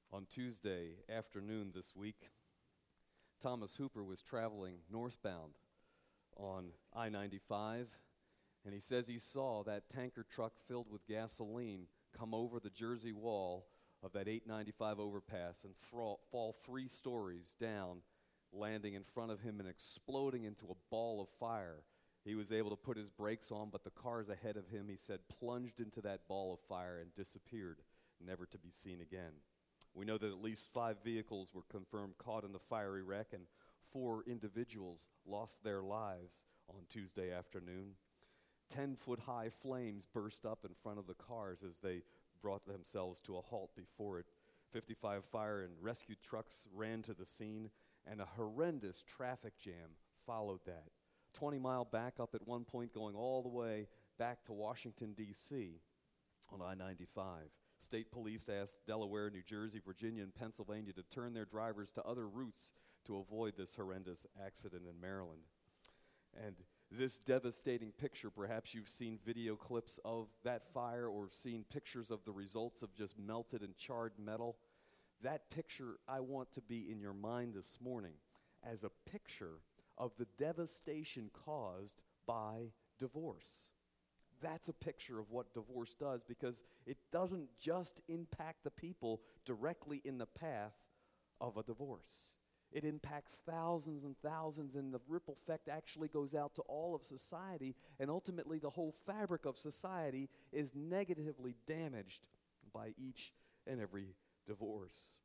On Tuesday afternoon this week, Thomas Hooper was traveling northbound on I-95, and he says he saw that tanker truck filled with gasoline come over the Jersey wall of that 895 overpass and fall 3 stories down, landing in front of him and exploding into a ball of fire. He was able to put his brakes on, but the cars ahead of him, he said, plunged into that ball of fire and disappeared, never to be seen again. We know that at least 5 vehicles were confirmed caught in the fiery wreck, and 4 individuals lost their lives on Tuesday afternoon. 10-foot-high flames burst up in front of the cars as they brought themselves to a halt before it. 55 fire and rescue trucks ran to the scene, and a horrendous traffic jam followed that. 20-mile backup at one point going all the way back to Washington, D.C. on I-95. State police asked Delaware, New Jersey, Virginia, and Pennsylvania to turn their drivers to other routes to avoid this horrendous accident in Maryland. And this devastating picture, perhaps you've seen video clips of that fire or seen pictures of the results of just melted and charred metal. That picture I want to be in your mind this morning as a picture of the devastation caused by divorce. That's a picture of what divorce does, because it doesn't just impact the people directly in the path of a divorce. It impacts thousands and thousands, and the ripple effect actually goes out to all of society, and ultimately the whole fabric of society is negatively damaged by each and every divorce.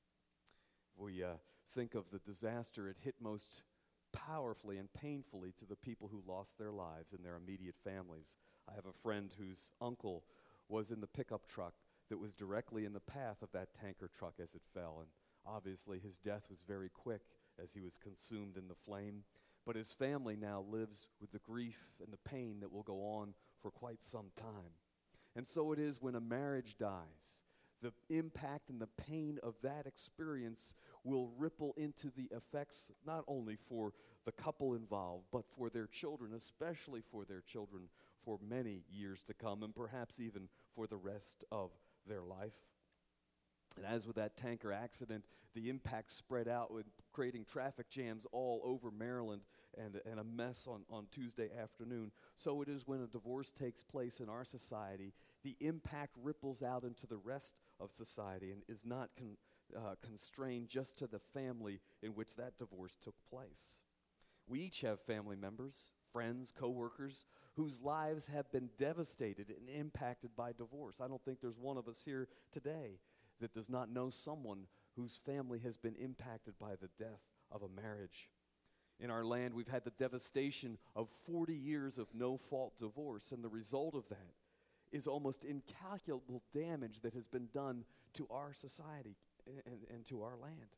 We think of the disaster, it hit most powerfully and painfully to the people who lost their lives and their immediate families. I have a friend whose uncle was in the pickup truck that was directly in the path of that tanker truck as it fell, and obviously his death was very quick as he was consumed in the flame. But his family now lives with the grief and the pain that will go on for quite some time. And so it is when a marriage dies. The impact and the pain of that experience will ripple into the effects not only for the couple involved, but for their children, especially for their children for many years to come, and perhaps even for the rest of their life. And as with that tanker accident, the impact spread out with creating traffic jams all over Maryland and a mess on Tuesday afternoon. So it is when a divorce takes place in our society, the impact ripples out into the rest of society and is not constrained just to the family in which that divorce took place. We each have family members, friends, coworkers, whose lives have been devastated and impacted by divorce. I don't think there's one of us here today that does not know someone whose family has been impacted by the death of a marriage. In our land, we've had the devastation of 40 years of no-fault divorce, and the result of that is almost incalculable damage that has been done to our society and to our land.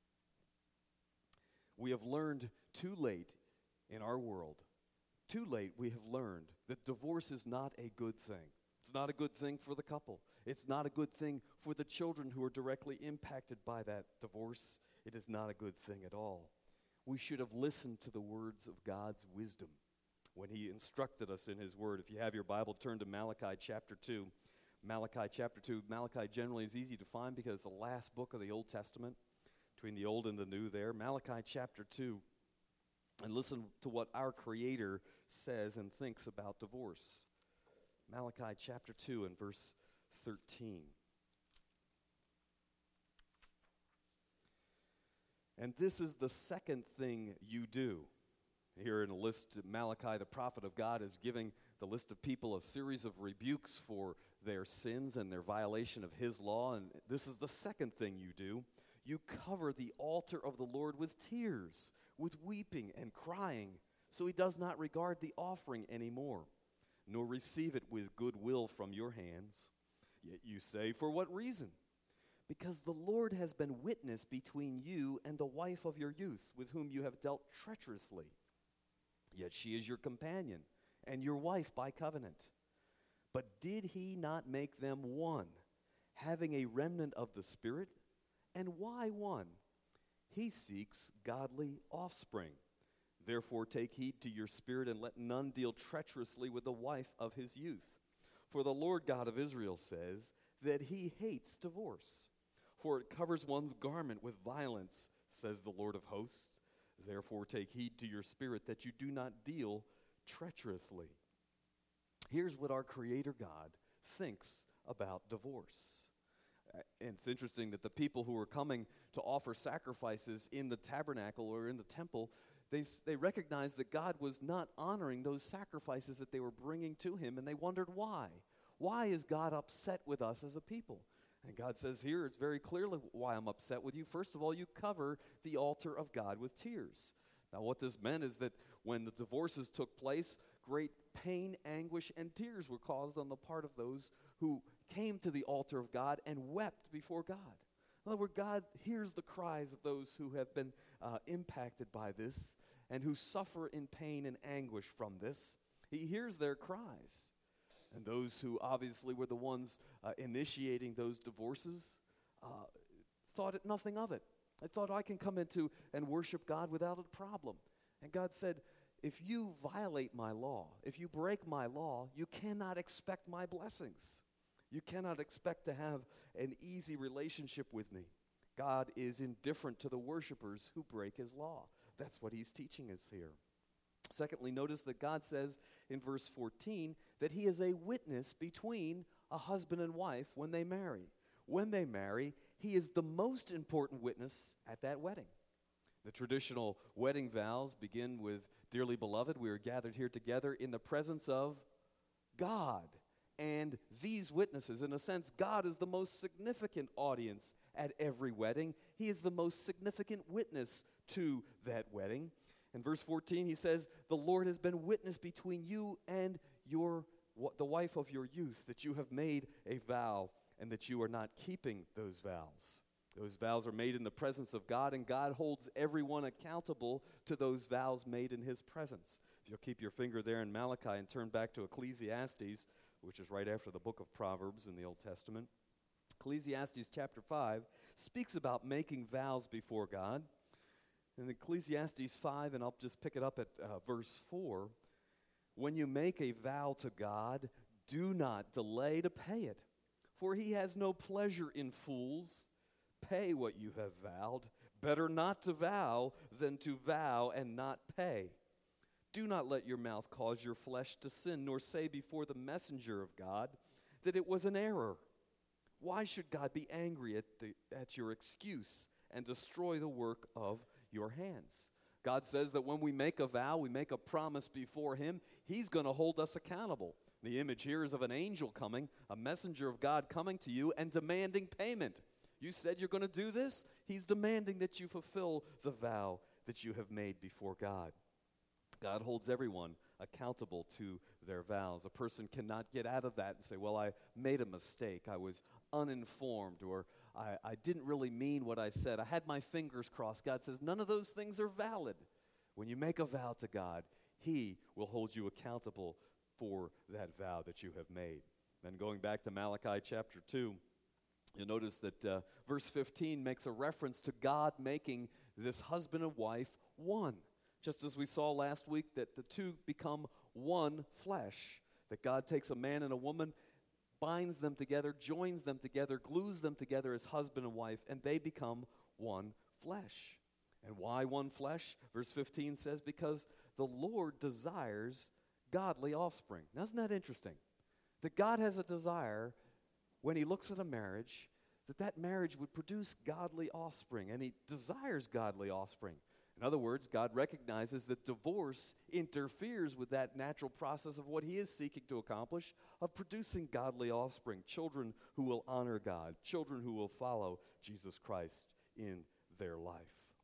We have learned too late in our world, too late we have learned that divorce is not a good thing. It's not a good thing for the couple. It's not a good thing for the children who are directly impacted by that divorce. It is not a good thing at all. We should have listened to the words of God's wisdom when he instructed us in his word. If you have your Bible, turn to Malachi chapter 2. Malachi chapter 2. Malachi generally is easy to find because it's the last book of the Old Testament, between the Old and the New there. Malachi chapter 2. And listen to what our Creator says and thinks about divorce. Malachi chapter 2 and verse 13. And this is the second thing you do. Here in a list, Malachi, the prophet of God, is giving the list of people a series of rebukes for their sins and their violation of his law. And this is the second thing you do. You cover the altar of the Lord with tears, with weeping and crying, so he does not regard the offering anymore, nor receive it with goodwill from your hands. Yet you say, for what reason? Because the Lord has been witness between you and the wife of your youth, with whom you have dealt treacherously. Yet she is your companion and your wife by covenant. But did he not make them one, having a remnant of the Spirit? And why one? He seeks godly offspring. Therefore take heed to your spirit, and let none deal treacherously with the wife of his youth. For the Lord God of Israel says that he hates divorce. for it covers one's garment with violence, says the Lord of hosts. Therefore take heed to your spirit that you do not deal treacherously. Here's what our Creator God thinks about divorce. And it's interesting that the people who were coming to offer sacrifices in the tabernacle or in the temple, they recognized that God was not honoring those sacrifices that they were bringing to him, and they wondered why. Why is God upset with us as a people? And God says here, it's very clearly why I'm upset with you. First of all, you cover the altar of God with tears. Now, what this meant is that when the divorces took place, great pain, anguish, and tears were caused on the part of those who came to the altar of God and wept before God. In other words, God hears the cries of those who have been impacted by this and who suffer in pain and anguish from this. He hears their cries. And those who obviously were the ones initiating those divorces thought nothing of it. They thought, I can come into and worship God without a problem. And God said, if you violate my law, if you break my law, you cannot expect my blessings. You cannot expect to have an easy relationship with me. God is indifferent to the worshipers who break his law. That's what he's teaching us here. Secondly, notice that God says in verse 14 that he is a witness between a husband and wife when they marry. When they marry, he is the most important witness at that wedding. The traditional wedding vows begin with, "Dearly beloved, we are gathered here together in the presence of God." And these witnesses, in a sense, God is the most significant audience at every wedding. He is the most significant witness to that wedding. In verse 14, he says, the Lord has been witness between you and the wife of your youth, that you have made a vow and that you are not keeping those vows. Those vows are made in the presence of God, and God holds everyone accountable to those vows made in his presence. If you'll keep your finger there in Malachi and turn back to Ecclesiastes, which is right after the book of Proverbs in the Old Testament. Ecclesiastes chapter 5 speaks about making vows before God. In Ecclesiastes 5, and I'll just pick it up at verse 4, when you make a vow to God, do not delay to pay it, for he has no pleasure in fools. Pay what you have vowed. Better not to vow than to vow and not pay. Do not let your mouth cause your flesh to sin, nor say before the messenger of God that it was an error. Why should God be angry at your excuse and destroy the work of your hands? God says that when we make a vow, we make a promise before him, he's going to hold us accountable. The image here is of an angel coming, a messenger of God coming to you and demanding payment. You said you're going to do this? He's demanding that you fulfill the vow that you have made before God. God holds everyone accountable to their vows. A person cannot get out of that and say, well, I made a mistake. I was uninformed, or I didn't really mean what I said. I had my fingers crossed. God says none of those things are valid. When you make a vow to God, he will hold you accountable for that vow that you have made. Then going back to Malachi chapter 2, you'll notice that verse 15 makes a reference to God making this husband and wife one. Just as we saw last week that the two become one flesh, that God takes a man and a woman, binds them together, joins them together, glues them together as husband and wife, and they become one flesh. And why one flesh? Verse 15 says, because the Lord desires godly offspring. Now, isn't that interesting? That God has a desire when he looks at a marriage, that marriage would produce godly offspring, and he desires godly offspring. In other words, God recognizes that divorce interferes with that natural process of what he is seeking to accomplish, of producing godly offspring, children who will honor God, children who will follow Jesus Christ in their life.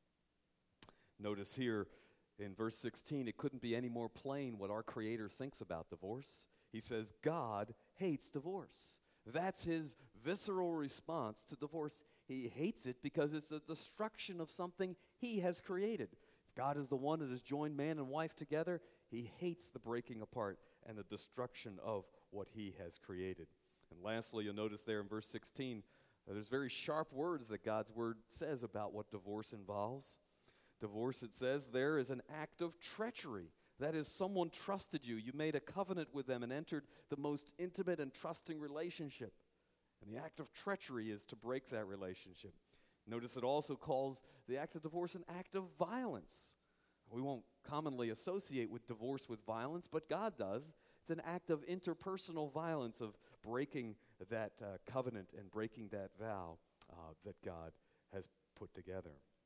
Notice here in verse 16, it couldn't be any more plain what our Creator thinks about divorce. He says, God hates divorce. That's his visceral response to divorce. He hates it because it's a destruction of something he has created. If God is the one that has joined man and wife together, he hates the breaking apart and the destruction of what he has created. And lastly, you'll notice there in verse 16, there's very sharp words that God's word says about what divorce involves. Divorce, it says, there is an act of treachery. That is, someone trusted you. You made a covenant with them and entered the most intimate and trusting relationship. And the act of treachery is to break that relationship. Notice it also calls the act of divorce an act of violence. We won't commonly associate with divorce with violence, but God does. It's an act of interpersonal violence, of breaking that covenant and breaking that vow that God has put together.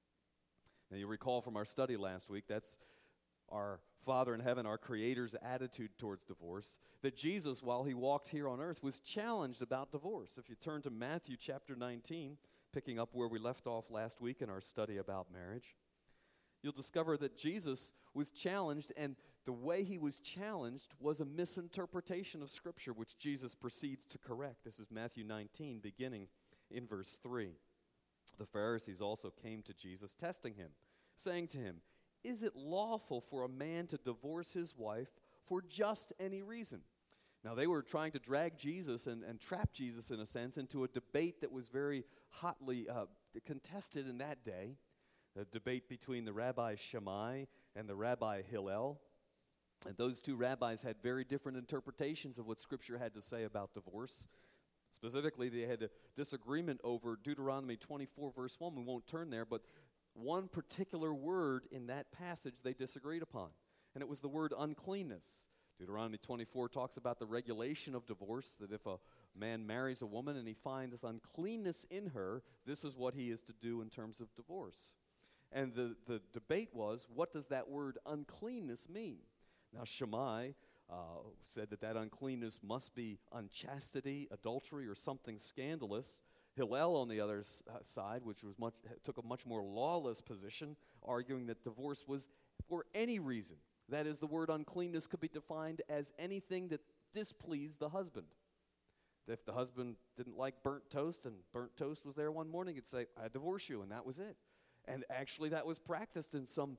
Now, you recall from our study last week, that's our Father in heaven, our Creator's attitude towards divorce, that Jesus, while he walked here on earth, was challenged about divorce. If you turn to Matthew chapter 19, picking up where we left off last week in our study about marriage, you'll discover that Jesus was challenged, and the way he was challenged was a misinterpretation of Scripture, which Jesus proceeds to correct. This is Matthew 19, beginning in verse 3. The Pharisees also came to Jesus, testing him, saying to him, "Is it lawful for a man to divorce his wife for just any reason?" Now, they were trying to drag Jesus and trap Jesus, in a sense, into a debate that was very hotly contested in that day, the debate between the Rabbi Shammai and the Rabbi Hillel. And those two rabbis had very different interpretations of what Scripture had to say about divorce. Specifically, they had a disagreement over Deuteronomy 24, verse 1. We won't turn there, but one particular word in that passage they disagreed upon, and it was the word uncleanness. Deuteronomy 24 talks about the regulation of divorce, that if a man marries a woman and he finds uncleanness in her, this is what he is to do in terms of divorce. And the debate was, what does that word uncleanness mean? Now, Shammai said that uncleanness must be unchastity, adultery, or something scandalous. Hillel, on the other side, which was took a much more lawless position, arguing that divorce was for any reason. That is, the word uncleanness could be defined as anything that displeased the husband. If the husband didn't like burnt toast, and burnt toast was there one morning, he'd say, "I divorce you," and that was it. And actually, that was practiced in some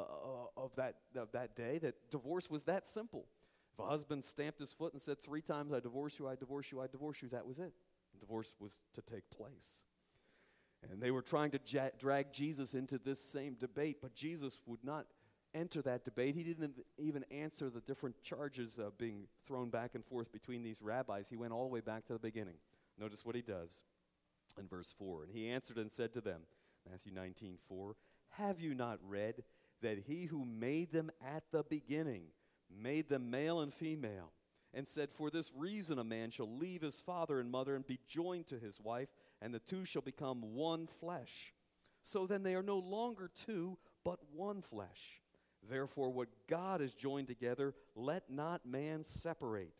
of that day, that divorce was that simple. If a husband stamped his foot and said 3 times, "I divorce you, I divorce you, I divorce you," that was it. Divorce was to take place. And they were trying to drag Jesus into this same debate, but Jesus would not enter that debate. He didn't even answer the different charges being thrown back and forth between these rabbis. He went all the way back to the beginning. Notice what he does in verse 4. "And he answered and said to them," Matthew 19:4, "Have you not read that he who made them at the beginning made them male and female, and said, 'For this reason a man shall leave his father and mother and be joined to his wife, and the two shall become one flesh. So then they are no longer two, but one flesh. Therefore what God has joined together, let not man separate.'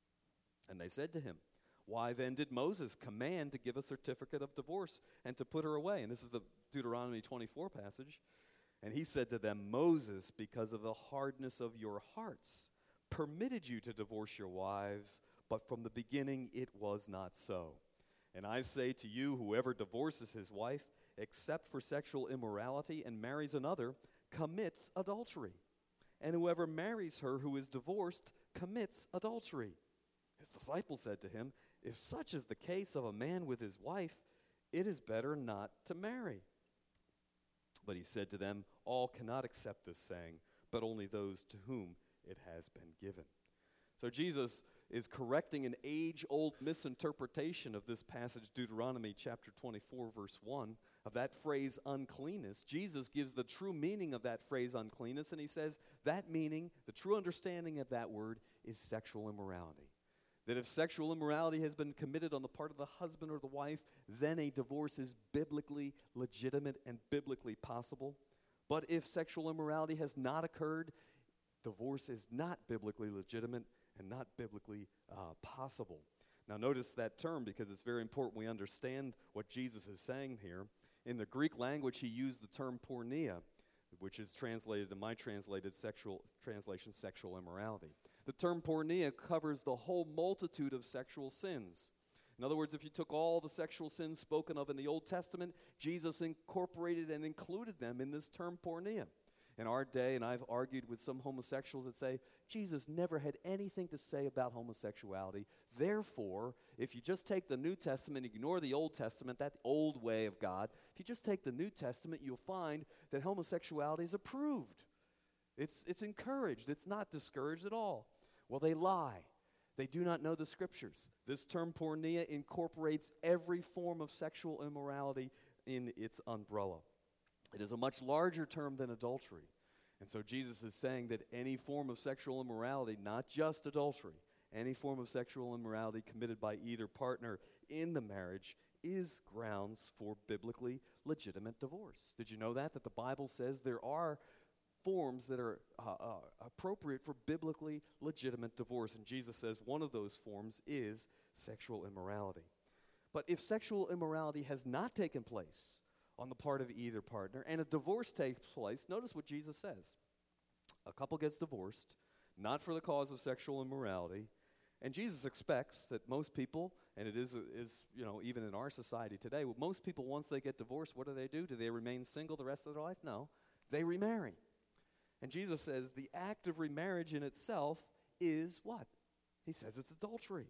And they said to him, 'Why then did Moses command to give a certificate of divorce and to put her away?'" And this is the Deuteronomy 24 passage. "And he said to them, 'Moses, because of the hardness of your hearts, permitted you to divorce your wives, but from the beginning it was not so. And I say to you, whoever divorces his wife, except for sexual immorality, and marries another, commits adultery. And whoever marries her who is divorced commits adultery.' His disciples said to him, 'If such is the case of a man with his wife, it is better not to marry.' But he said to them, 'All cannot accept this saying, but only those to whom it has been given.'" So Jesus is correcting an age-old misinterpretation of this passage, Deuteronomy chapter 24, verse 1, of that phrase uncleanness. Jesus gives the true meaning of that phrase uncleanness, and he says that meaning, the true understanding of that word, is sexual immorality. That if sexual immorality has been committed on the part of the husband or the wife, then a divorce is biblically legitimate and biblically possible. But if sexual immorality has not occurred, divorce is not biblically legitimate and not biblically possible. Now notice that term, because it's very important we understand what Jesus is saying here. In the Greek language, he used the term porneia, which is translated in my translated translation, sexual immorality. The term porneia covers the whole multitude of sexual sins. In other words, if you took all the sexual sins spoken of in the Old Testament, Jesus incorporated and included them in this term porneia. In our day, and I've argued with some homosexuals that say, Jesus never had anything to say about homosexuality. Therefore, if you just take the New Testament, ignore the Old Testament, that old way of God, if you just take the New Testament, you'll find that homosexuality is approved. It's encouraged. It's not discouraged at all. Well, they lie. They do not know the Scriptures. This term porneia incorporates every form of sexual immorality in its umbrella. It is a much larger term than adultery. And so Jesus is saying that any form of sexual immorality, not just adultery, any form of sexual immorality committed by either partner in the marriage is grounds for biblically legitimate divorce. Did you know that? That the Bible says there are forms that are appropriate for biblically legitimate divorce. And Jesus says one of those forms is sexual immorality. But if sexual immorality has not taken place on the part of either partner and a divorce takes place, notice what Jesus says. A couple gets divorced, not for the cause of sexual immorality, and Jesus expects that most people, and it is even in our society today, most people, once they get divorced, what do? Do they remain single the rest of their life? No, they remarry. And Jesus says the act of remarriage in itself is what? He says it's adultery.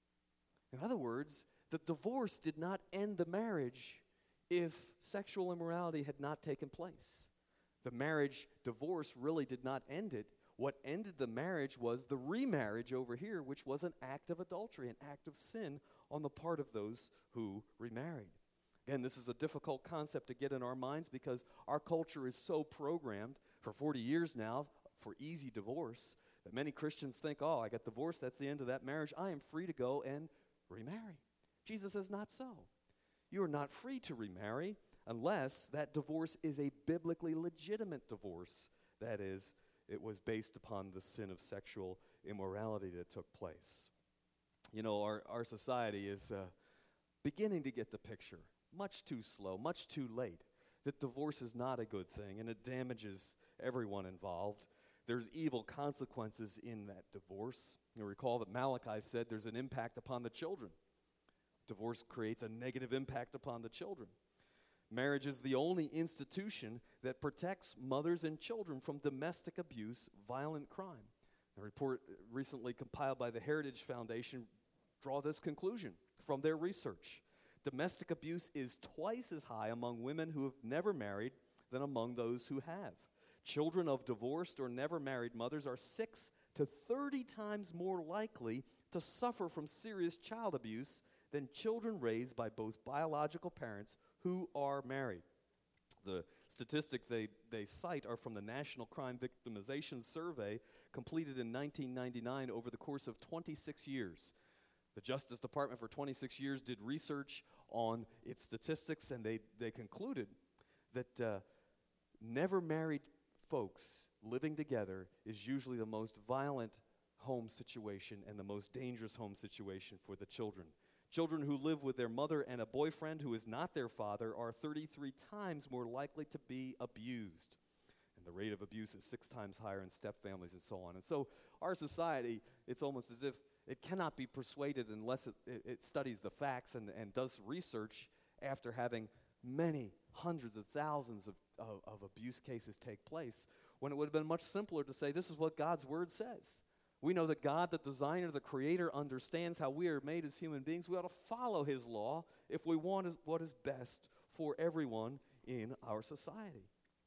In other words, the divorce did not end the marriage if sexual immorality had not taken place. The marriage divorce really did not end it. What ended the marriage was the remarriage over here, which was an act of adultery, an act of sin on the part of those who remarried. Again, this is a difficult concept to get in our minds because our culture is so programmed for 40 years now for easy divorce that many Christians think, oh, I got divorced, that's the end of that marriage. I am free to go and remarry. Jesus says not so. You are not free to remarry unless that divorce is a biblically legitimate divorce. That is, it was based upon the sin of sexual immorality that took place. You know, our society is beginning to get the picture, much too slow, much too late, that divorce is not a good thing and it damages everyone involved. There's evil consequences in that divorce. You recall that Malachi said there's an impact upon the children. Divorce creates a negative impact upon the children. Marriage is the only institution that protects mothers and children from domestic abuse, violent crime. A report recently compiled by the Heritage Foundation draw this conclusion from their research. Domestic abuse is twice as high among women who have never married than among those who have. Children of divorced or never married mothers are 6 to 30 times more likely to suffer from serious child abuse than children raised by both biological parents who are married. The statistics they cite are from the National Crime Victimization Survey completed in 1999 over the course of 26 years. The Justice Department for 26 years did research on its statistics, and they concluded that never married folks living together is usually the most violent home situation and the most dangerous home situation for the children. Children who live with their mother and a boyfriend who is not their father are 33 times more likely to be abused. And the rate of abuse is 6 times higher in step families and so on. And so our society, it's almost as if it cannot be persuaded unless it studies the facts and does research after having many hundreds of thousands of abuse cases take place, when it would have been much simpler to say, this is what God's word says. We know that God, the designer, the creator, understands how we are made as human beings. We ought to follow his law if we want what is best for everyone in our society.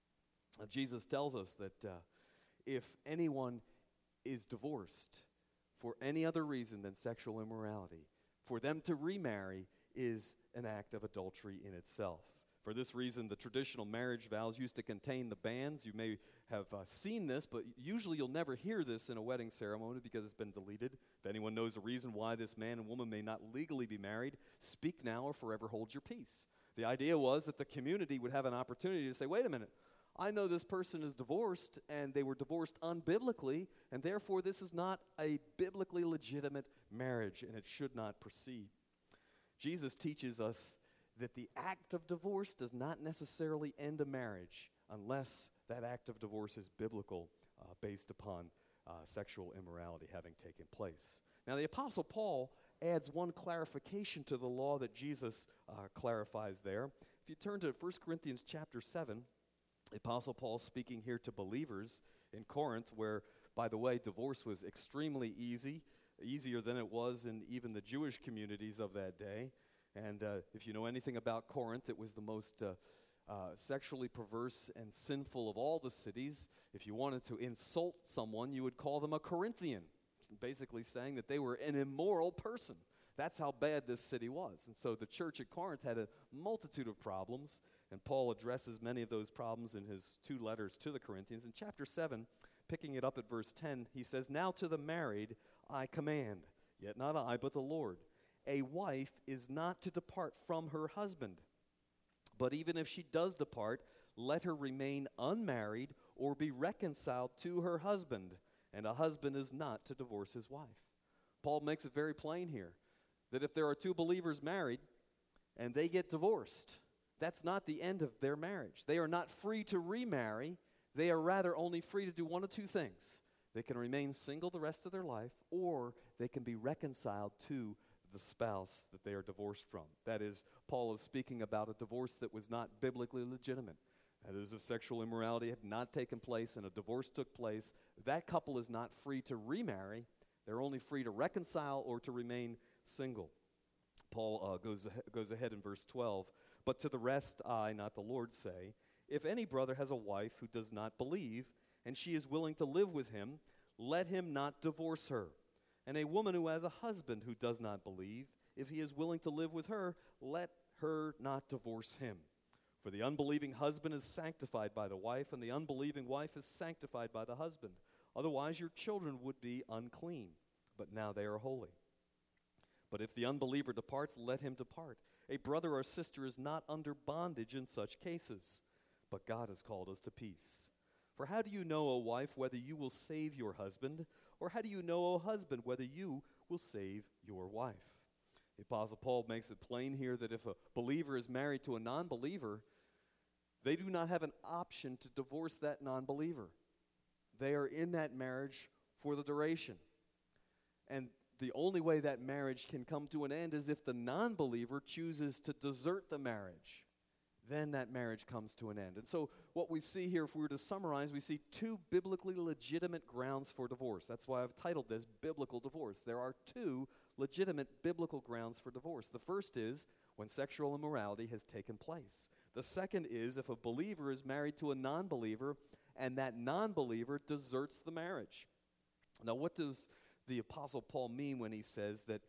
Jesus tells us that if anyone is divorced for any other reason than sexual immorality, for them to remarry is an act of adultery in itself. For this reason, the traditional marriage vows used to contain the bands. You may have seen this, but usually you'll never hear this in a wedding ceremony because it's been deleted. If anyone knows a reason why this man and woman may not legally be married, speak now or forever hold your peace. The idea was that the community would have an opportunity to say, wait a minute, I know this person is divorced, and they were divorced unbiblically, and therefore this is not a biblically legitimate marriage, and it should not proceed. Jesus teaches us that the act of divorce does not necessarily end a marriage unless that act of divorce is biblical, based upon sexual immorality having taken place. Now, the Apostle Paul adds one clarification to the law that Jesus clarifies there. If you turn to 1 Corinthians chapter 7, the Apostle Paul speaking here to believers in Corinth, where, by the way, divorce was extremely easy, easier than it was in even the Jewish communities of that day. And if you know anything about Corinth, it was the most sexually perverse and sinful of all the cities. If you wanted to insult someone, you would call them a Corinthian. basically saying that they were an immoral person. That's how bad this city was. And so the church at Corinth had a multitude of problems, and Paul addresses many of those problems in his 2 letters to the Corinthians. In chapter 7, picking it up at verse 10, he says, "Now to the married I command, yet not I, but the Lord. A wife is not to depart from her husband. But even if she does depart, let her remain unmarried or be reconciled to her husband. And a husband is not to divorce his wife." Paul makes it very plain here that if there are 2 believers married and they get divorced, that's not the end of their marriage. They are not free to remarry. They are rather only free to do one of 2 things. They can remain single the rest of their life, or they can be reconciled to the spouse that they are divorced from. That is, Paul is speaking about a divorce that was not biblically legitimate. That is, if sexual immorality had not taken place and a divorce took place, that couple is not free to remarry. They're only free to reconcile or to remain single. Paul goes ahead in verse 12. "But to the rest I, not the Lord, say, if any brother has a wife who does not believe, and she is willing to live with him, let him not divorce her. And a woman who has a husband who does not believe, if he is willing to live with her, let her not divorce him. For the unbelieving husband is sanctified by the wife, and the unbelieving wife is sanctified by the husband. Otherwise your children would be unclean, but now they are holy. But if the unbeliever departs, let him depart. A brother or sister is not under bondage in such cases, but God has called us to peace. For how do you know, O wife, whether you will save your husband? Or how do you know, O husband, whether you will save your wife?" The Apostle Paul makes it plain here that if a believer is married to a non-believer, they do not have an option to divorce that non-believer. They are in that marriage for the duration. And the only way that marriage can come to an end is if the non-believer chooses to desert the marriage. Then that marriage comes to an end. And so what we see here, if we were to summarize, we see 2 biblically legitimate grounds for divorce. That's why I've titled this Biblical Divorce. There are 2 legitimate biblical grounds for divorce. The first is when sexual immorality has taken place. The second is if a believer is married to a non-believer and that non-believer deserts the marriage. Now, what does the Apostle Paul mean when he says that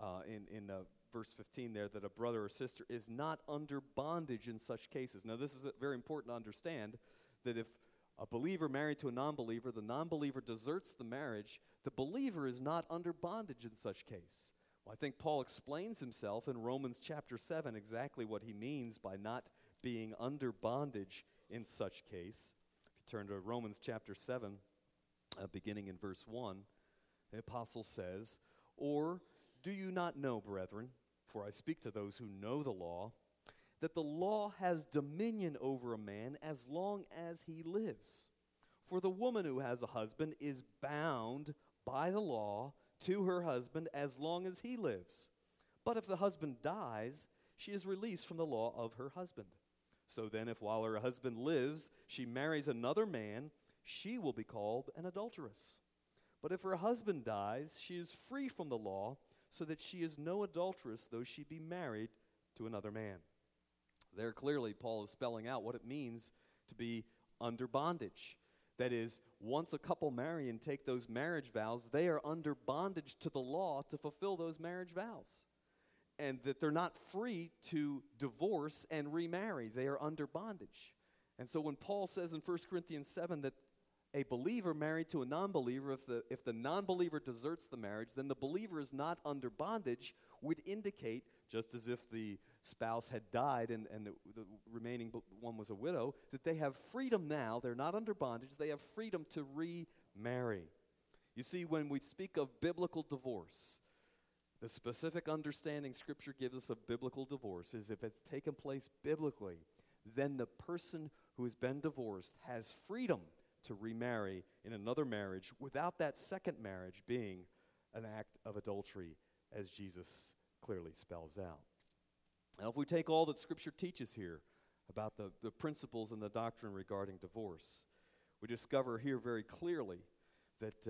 in verse 15 there, that a brother or sister is not under bondage in such cases? Now, this is very important to understand, that if a believer married to a non-believer, the non-believer deserts the marriage, the believer is not under bondage in such case. Well, I think Paul explains himself in Romans chapter 7 exactly what he means by not being under bondage in such case. If you turn to Romans chapter 7, beginning in verse 1, the apostle says, "Or do you not know, brethren, for I speak to those who know the law, that the law has dominion over a man as long as he lives? For the woman who has a husband is bound by the law to her husband as long as he lives. But if the husband dies, she is released from the law of her husband. So then, if while her husband lives, she marries another man, she will be called an adulteress. But if her husband dies, she is free from the law, so that she is no adulteress, though she be married to another man." There clearly Paul is spelling out what it means to be under bondage. That is, once a couple marry and take those marriage vows, they are under bondage to the law to fulfill those marriage vows. And that they're not free to divorce and remarry. They are under bondage. And so when Paul says in 1 Corinthians 7 that a believer married to a non-believer, if the non-believer deserts the marriage, then the believer is not under bondage, would indicate, just as if the spouse had died and the remaining one was a widow, that they have freedom now. They're not under bondage. They have freedom to remarry. You see, when we speak of biblical divorce, the specific understanding Scripture gives us of biblical divorce is if it's taken place biblically, then the person who has been divorced has freedom to remarry in another marriage without that second marriage being an act of adultery, as Jesus clearly spells out. Now, if we take all that Scripture teaches here about the principles and the doctrine regarding divorce, we discover here very clearly that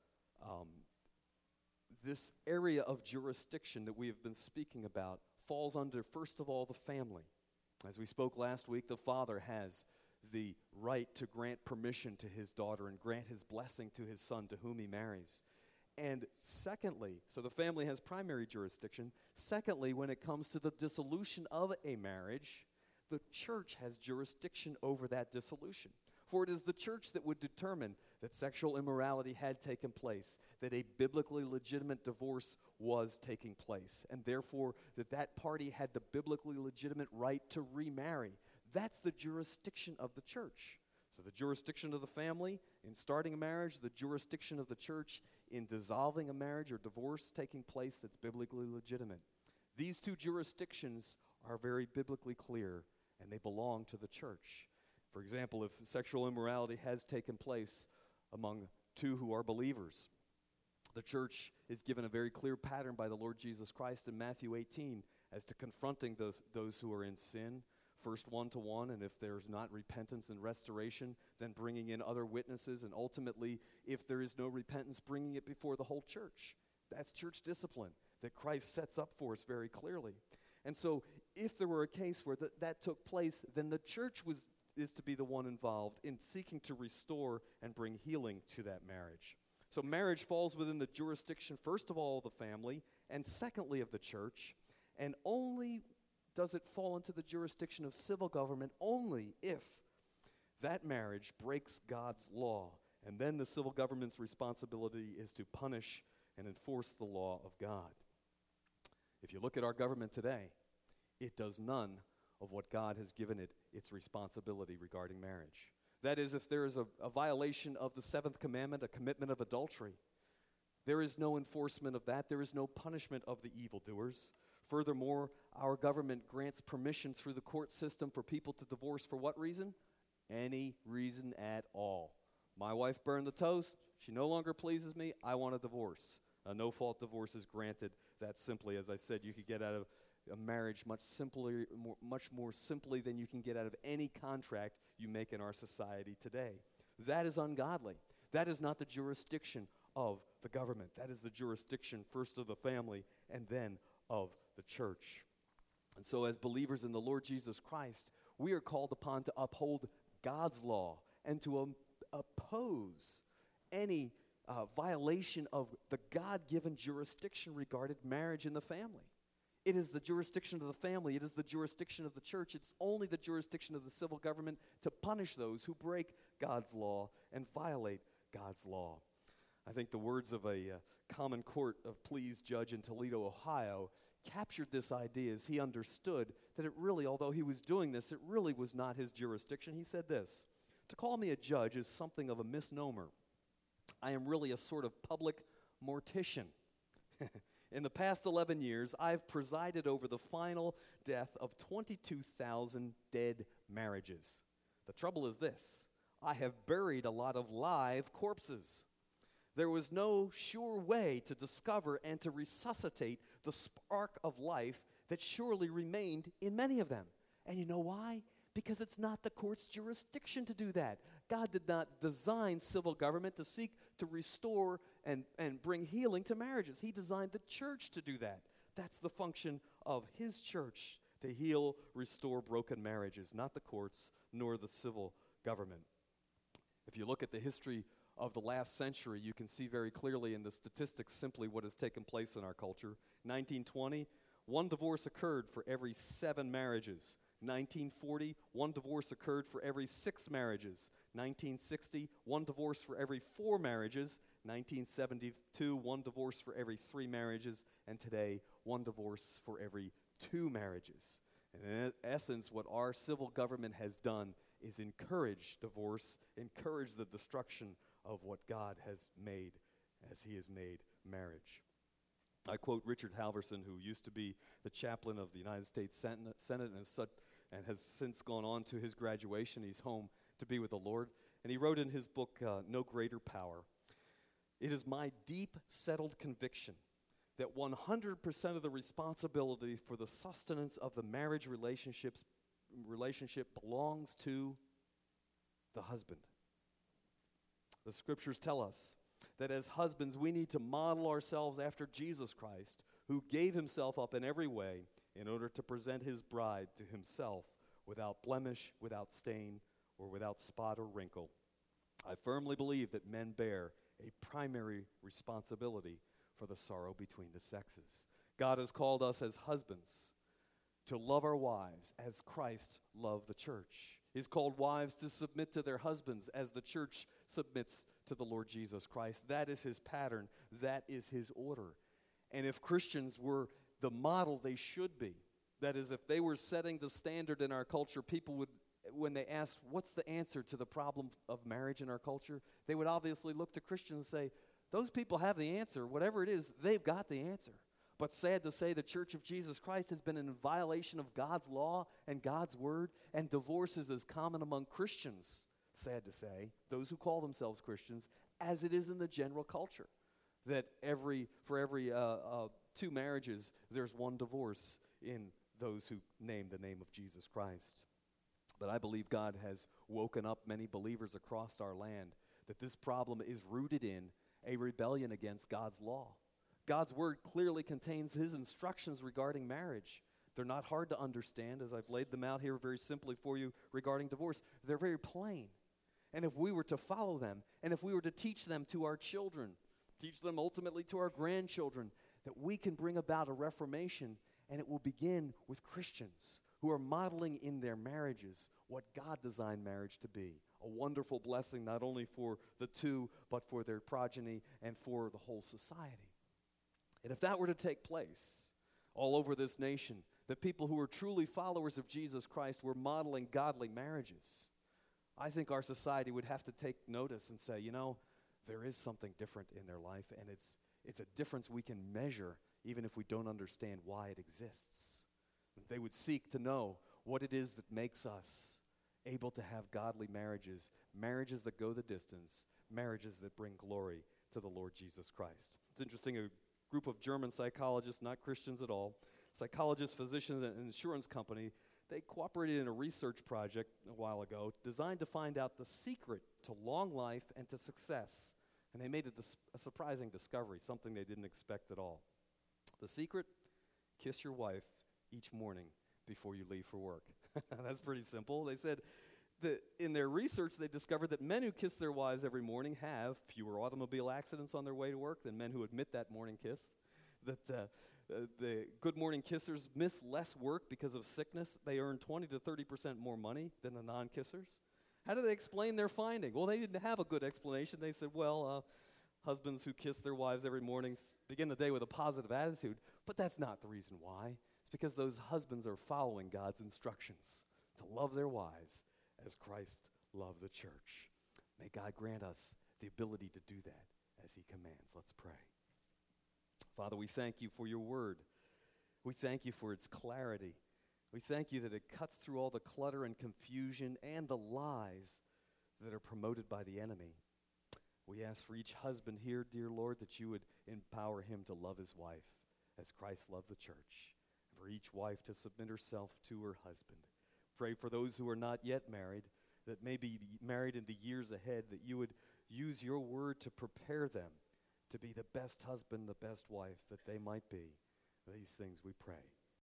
this area of jurisdiction that we have been speaking about falls under, first of all, the family. As we spoke last week, the father has the right to grant permission to his daughter and grant his blessing to his son to whom he marries. And secondly, so the family has primary jurisdiction. Secondly, when it comes to the dissolution of a marriage, the church has jurisdiction over that dissolution. For it is the church that would determine that sexual immorality had taken place, that a biblically legitimate divorce was taking place, and therefore that that party had the biblically legitimate right to remarry. That's the jurisdiction of the church. So the jurisdiction of the family in starting a marriage, the jurisdiction of the church in dissolving a marriage or divorce taking place that's biblically legitimate. These two jurisdictions are very biblically clear, and they belong to the church. For example, if sexual immorality has taken place among two who are believers, the church is given a very clear pattern by the Lord Jesus Christ in Matthew 18 as to confronting those who are in sin, first one-to-one, and if there's not repentance and restoration, then bringing in other witnesses, and ultimately, if there is no repentance, bringing it before the whole church. That's church discipline that Christ sets up for us very clearly. And so if there were a case where that took place, then the church is to be the one involved in seeking to restore and bring healing to that marriage. So marriage falls within the jurisdiction, first of all, of the family, and secondly, of the church, and only does it fall into the jurisdiction of civil government only if that marriage breaks God's law, and then the civil government's responsibility is to punish and enforce the law of God. If you look at our government today, it does none of what God has given it its responsibility regarding marriage. That is, if there is a violation of the seventh commandment, a commitment of adultery, there is no enforcement of that. There is no punishment of the evildoers. Furthermore, our government grants permission through the court system for people to divorce for what reason? Any reason at all. My wife burned the toast. She no longer pleases me. I want a divorce. A no-fault divorce is granted that simply. As I said, you could get out of a marriage much more simply than you can get out of any contract you make in our society today. That is ungodly. That is not the jurisdiction of the government. That is the jurisdiction first of the family and then of the church. And so as believers in the Lord Jesus Christ, we are called upon to uphold God's law and to oppose any violation of the God-given jurisdiction regarding marriage in the family. It is the jurisdiction of the family. It is the jurisdiction of the church. It's only the jurisdiction of the civil government to punish those who break God's law and violate God's law. I think the words of a common court of pleas judge in Toledo, Ohio, captured this idea as he understood that it really, although he was doing this, it really was not his jurisdiction. He said this: "To call me a judge is something of a misnomer. I am really a sort of public mortician. In the past 11 years, I've presided over the final death of 22,000 dead marriages. The trouble is this: I have buried a lot of live corpses. There was no sure way to discover and to resuscitate the spark of life that surely remained in many of them. And you know why? Because it's not the court's jurisdiction to do that. God did not design civil government to seek to restore and bring healing to marriages. He designed the church to do that. That's the function of his church, to heal, restore broken marriages, not the courts nor the civil government. If you look at the history of the last century, you can see very clearly in the statistics simply what has taken place in our culture. 1920, one divorce occurred for every 7 marriages. 1940, one divorce occurred for every 6 marriages. 1960, one divorce for every 4 marriages. 1972, one divorce for every 3 marriages. And today, one divorce for every 2 marriages. And in essence, what our civil government has done is encourage divorce, encourage the destruction of what God has made as he has made marriage. I quote Richard Halverson, who used to be the chaplain of the United States Senate and has since gone on to his graduation. He's home to be with the Lord. And he wrote in his book, No Greater Power, "It is my deep settled conviction that 100% of the responsibility for the sustenance of the marriage relationship belongs to the husband. The scriptures tell us that as husbands, we need to model ourselves after Jesus Christ, who gave himself up in every way in order to present his bride to himself without blemish, without stain, or without spot or wrinkle. I firmly believe that men bear a primary responsibility for the sorrow between the sexes. God has called us as husbands to love our wives as Christ loved the church. He's called wives to submit to their husbands as the church submits to the Lord Jesus Christ. That is his pattern. That is his order. And if Christians were the model they should be, that is, if they were setting the standard in our culture, people would, when they asked, what's the answer to the problem of marriage in our culture, they would obviously look to Christians and say, those people have the answer. Whatever it is, they've got the answer. But sad to say, the Church of Jesus Christ has been in violation of God's law and God's word, and divorce is as common among Christians, sad to say, those who call themselves Christians, as it is in the general culture. That for every 2 marriages, there's 1 divorce in those who name the name of Jesus Christ. But I believe God has woken up many believers across our land that this problem is rooted in a rebellion against God's law. God's word clearly contains his instructions regarding marriage. They're not hard to understand, as I've laid them out here very simply for you regarding divorce. They're very plain. And if we were to follow them, and if we were to teach them to our children, teach them ultimately to our grandchildren, that we can bring about a reformation, and it will begin with Christians who are modeling in their marriages what God designed marriage to be. A wonderful blessing not only for the 2, but for their progeny and for the whole society. And if that were to take place all over this nation, that people who are truly followers of Jesus Christ were modeling godly marriages, I think our society would have to take notice and say, there is something different in their life, and it's a difference we can measure even if we don't understand why it exists. They would seek to know what it is that makes us able to have godly marriages, marriages that go the distance, marriages that bring glory to the Lord Jesus Christ. It's interesting, a group of German psychologists, not Christians at all, psychologists, physicians, and an insurance company, they cooperated in a research project a while ago designed to find out the secret to long life and to success. And they made a surprising discovery, something they didn't expect at all. The secret? Kiss your wife each morning before you leave for work. That's pretty simple. They said that in their research, they discovered that men who kiss their wives every morning have fewer automobile accidents on their way to work than men who admit that morning kiss. That the good morning kissers miss less work because of sickness. They earn 20 to 30% more money than the non-kissers. How do they explain their finding? Well, they didn't have a good explanation. They said, husbands who kiss their wives every morning begin the day with a positive attitude. But that's not the reason why. It's because those husbands are following God's instructions to love their wives as Christ loved the church. May God grant us the ability to do that as he commands. Let's pray. Father, we thank you for your word. We thank you for its clarity. We thank you that it cuts through all the clutter and confusion and the lies that are promoted by the enemy. We ask for each husband here, dear Lord, that you would empower him to love his wife as Christ loved the church. And for each wife to submit herself to her husband. Pray for those who are not yet married, that may be married in the years ahead, that you would use your word to prepare them to be the best husband, the best wife that they might be. These things we pray